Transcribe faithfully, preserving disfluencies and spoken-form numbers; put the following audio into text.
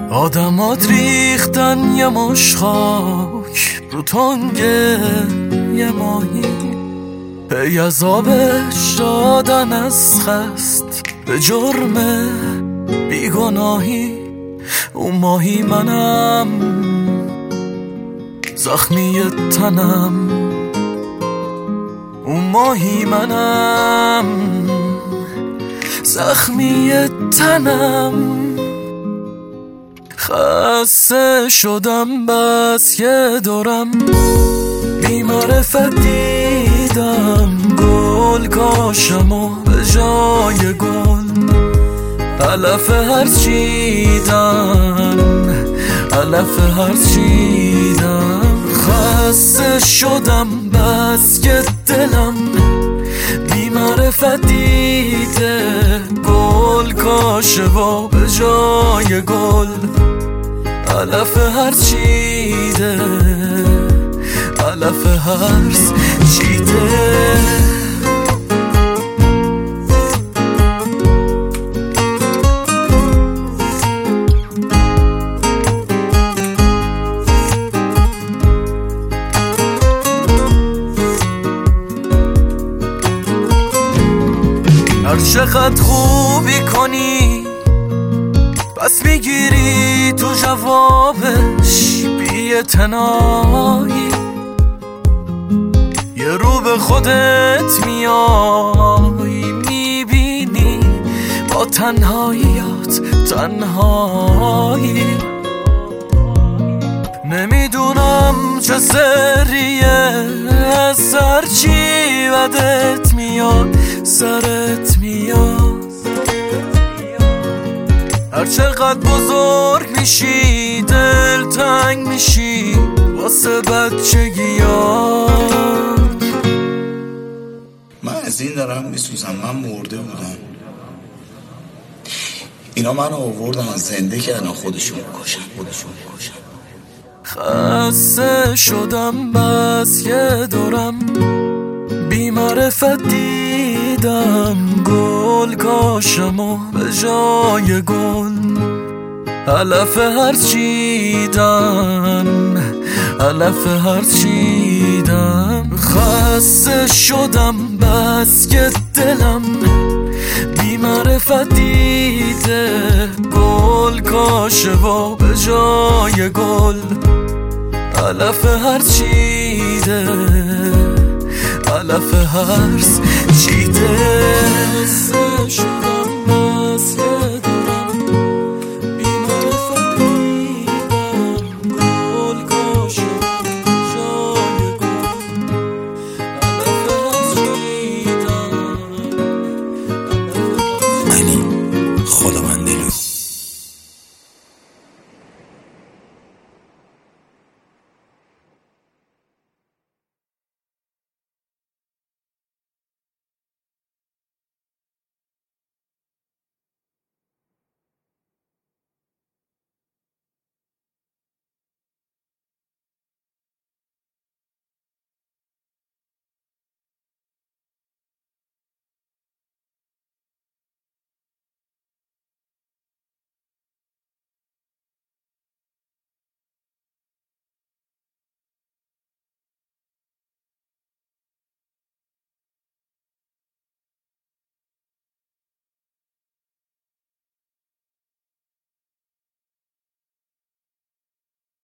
آدمات ریختن یه مش خاک رو تنگه یه ماهی، پی از آبش دادن از خست به جرم بیگناهی. اون ماهی منم، زخمی تنم. اون ماهی منم، زخمی تنم. خسته شدم بس که دورم بی معرفت دیدم گل کاشم و به جای گل علف هر چیدم، علف هر چیدم. خسته شدم بس که دلم بی معرفت دیده گل کاشه و به جای گل علف هر چیده، علف هر چیده. هر چقدر خوبی کنی پس میگیری تو جوابش بی‌اعتنایی. یه رو به خودت میای میبینی با تنهاییات تنهایی. نمیدونم چه سریه سر چی بدت میاد سرت میاد. هر چقدر بزرگ میشی دل تنگ میشی واسه بچگیات. من از این دارم میسوزم، من مرده بودم، اینا منو آوردن زنده کردن خودشون بکشن خودشون بکشن. خسته شدم بس که دورم بی معرفت دیدم گل کاشم و به جای گل علف هر چیدم، علف هر چیدم. خسته شدم بس که دلم بی معرفت دیده گل کاشه و به جای گل علف هر چیده، علف هر چیده.